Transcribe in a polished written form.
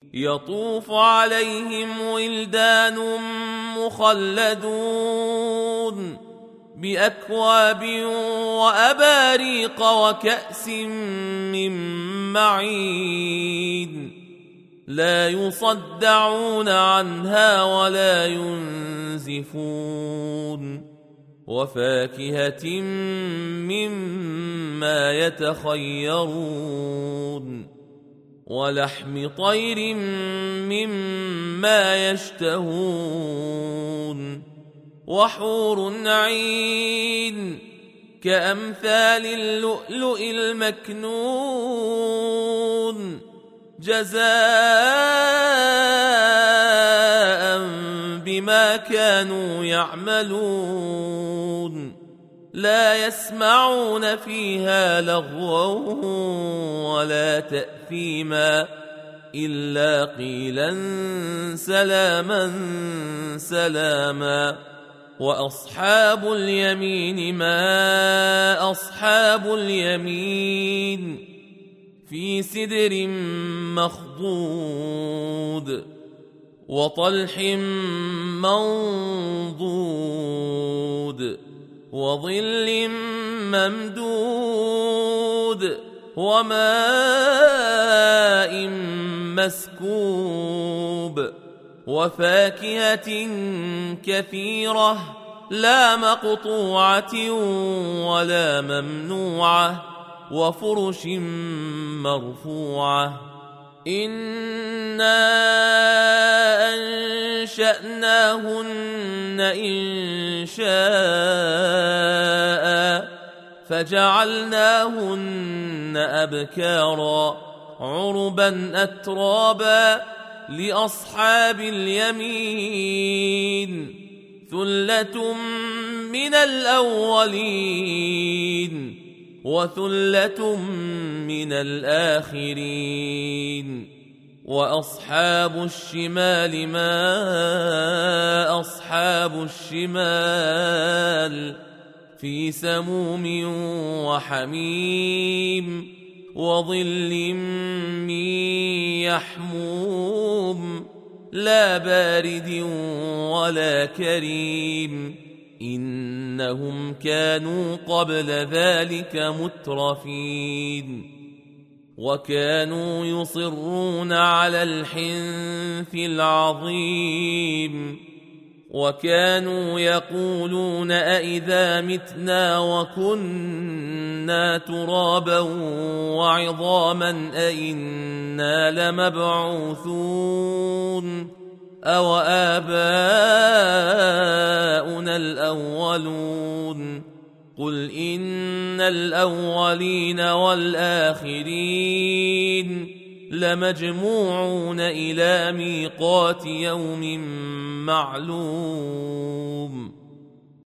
يطوف عليهم ولدان مخلدون بأكواب وأباريق وكأس من معين لا يصدعون عنها ولا ينزفون وفاكهة مما يتخيرون ولحم طير مما يشتهون وحور عين كأمثال اللؤلؤ المكنون جزاء بما كانوا يعملون لا يسمعون فيها لغوا ولا تأثيما إلا قيلا سلاما سلاما وأصحاب اليمين ما أصحاب اليمين في سدر مخضود وطلح منضود وظل ممدود وماء مسكوب وفاكهة كثيرة لا مقطوعة ولا ممنوعة وفرش مرفوعة إنا أنشأناهن إنشاء فجعلناهن أبكارا عربا أترابا لأصحاب اليمين ثلة من الأولين وثلة من الآخرين وأصحاب الشمال ما أصحاب الشمال في سموم وحميم وظل من يحموم لا بارد ولا كريم إنهم كانوا قبل ذلك مترفين وكانوا يصرون على الحنث العظيم وكانوا يقولون أئذا متنا وكنا ترابا وعظاما أئنا لمبعوثون أو آباؤنا الأولون قل إن الأولين والآخرين لمجموعون إلى ميقات يوم معلوم